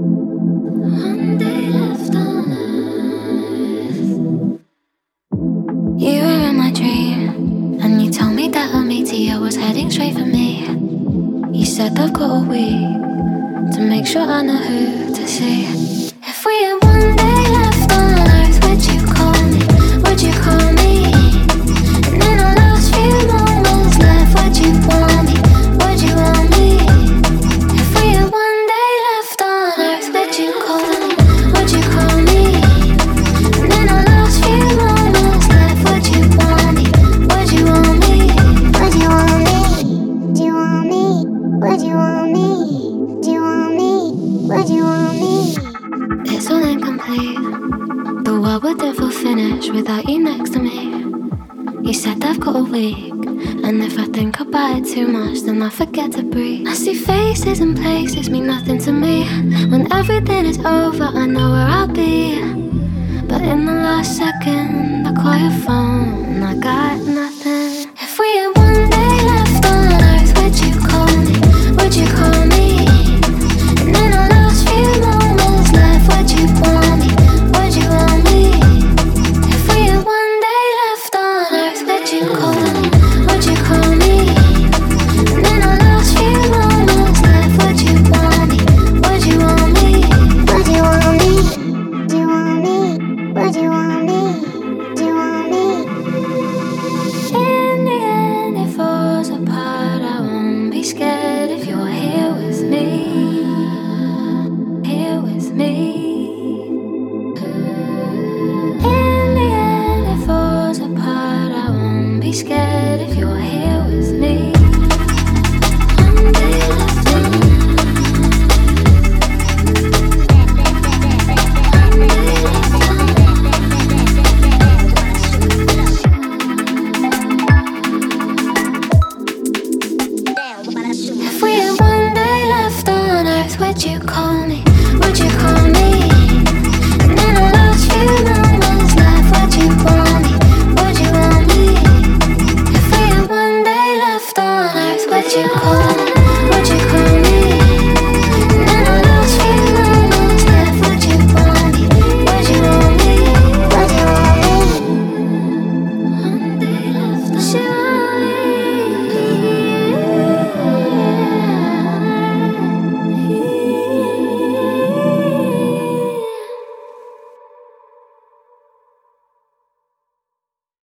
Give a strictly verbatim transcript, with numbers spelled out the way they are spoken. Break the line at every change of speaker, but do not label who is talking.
One day left on earth. You were in my dream, and you told me that a meteor was heading straight for me. You said I've got a week to make sure I know who to see. If we had one day left on earth, would you call me? Would you call me? And in our last few moments left, would you want me? Would you want me? If we had one day left on earth, would you call me? Would you call me? And in our last few moments left, would you want me? Would you want me?
Would you want me? Do you want me? Would you want me? Do you want me? Would you want me?
It's all incomplete. The world would never finish without you next to me. You said I've got a week, and if I think about it too much, then I forget to breathe. I see faces and places mean nothing to me. When everything is over, I know where I'll be. But in the last second, I call your phone, and I got nothing. If we had one day left on earth, would you call me? Would you call me? And in our last few moments left, would you want me? Would you want me? If we had one day left on earth, would you call me? Would you call me? And in our last few moments left, would you want me? Would you want me?
Would you want me? Do you want me? Would you want me? Do you want me?
In the end, it falls apart. I won't be scared if you're here with me. Here with me. In the end, it falls apart. I won't be scared if you're here with me. One day left on earth. One day left on If we had one day left on earth, would you call me? Would you call me? And in our last few moments left, would you want me? Would you want me? If we had one day left on earth, would you call me? Would you call me?